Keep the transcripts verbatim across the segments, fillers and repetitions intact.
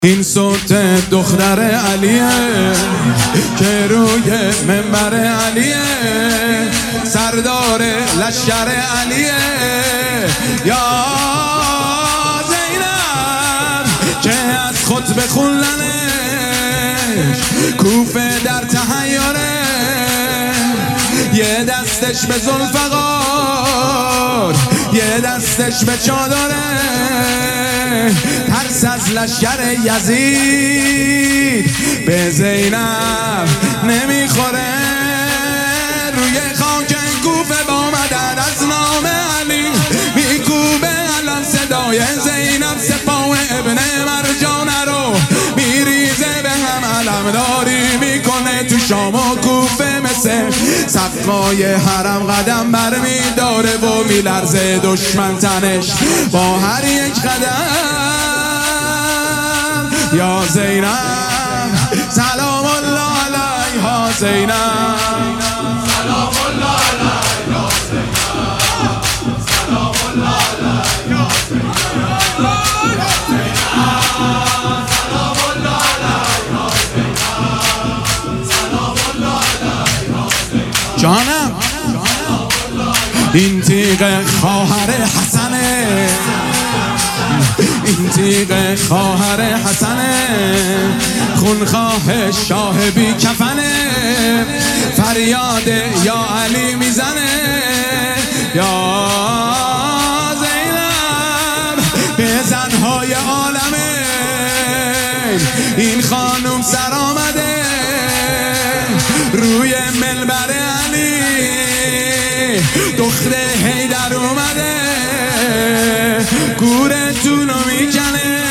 این صوت دختر علیه که روی منبر علیه، سردار لشکر علیه. یا زینب که از خطبه خوندنش کوفه در تحیره، یه دستش به ذوالفقار یه دستش به چادره، ترس از لشکر یزید به زینب نمیخوره. روی خاک کوفه با مدد از نام علی میکوبه الان صدای زینب، سپاه ابن مرجان رو میریزه به هم، علمداری میکنه تو شام و کوفه، مثل صفای حرم قدم برمیداره و میلرزه دشمن تنش با هر یک قدم. یا زینب سلام الله علیها، زینب سلام الله علیها، زینب سلام الله علیها، زینب سلام الله علیها، سلام الله علیها. جانم این تیغ خواهر حسنه، این تیغ خواهر حسنه، خونخواه شاه بی کفنه، فریاد یا علی میزنه. یا زینب به زنهای عالمه این خانم سر آمده، روی منبر علی دختر حیدر اومده، گورتون رو میکنه،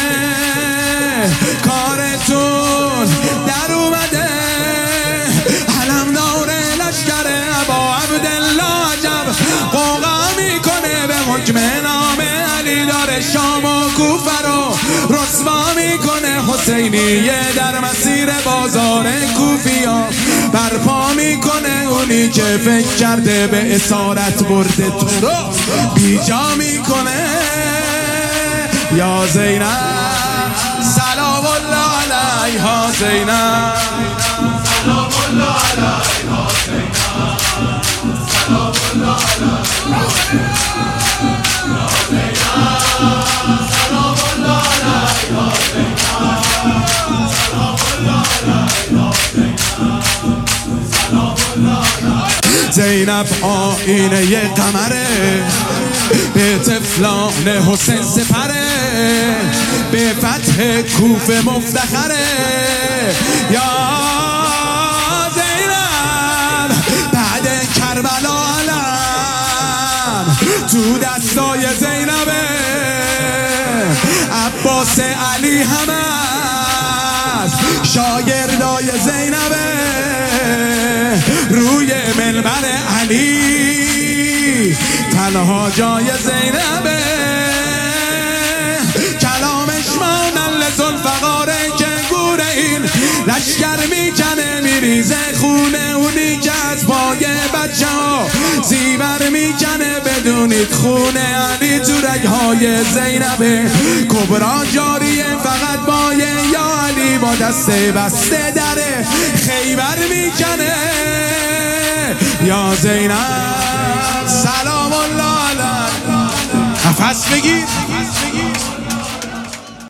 کارتون در اومده، علمدار لشکر ابا عبدالله عجب قوقا میکنه، به حکم نام علی داره شام و کوفه رو رسوا میکنه. حسینیه در مسیر بازار کوفیا برپا میکنه، اونی که فکر کرده به اسارت برده تو رو بیجا میکنه. یا زینب سلام الله علیها، زینب سلام الله علیها، زینب سلام الله علیها، سلام الله علیها، سلام الله علیها. زینب آینه ی قمره، به طفلان حسین سپره، به فتح کوفه مفتخره. یا زینب بعد کربلا علم تو دستای زینبه، عباس علی هم است شاگردای زینبه، روی منبر علی تنها جای زینبه، کلامش مانند ذوالفقاره که گور این لشکر میکنه، میریزه خونه اونی که از پای بچه ها زیور میکنه. بدونید خونه علی تو رگهای زینبه، کبرا جاریه فقط با یا علی با دست بسته در خیبر میکنه. یا زینب سلام الله علیها، نفس بگیر.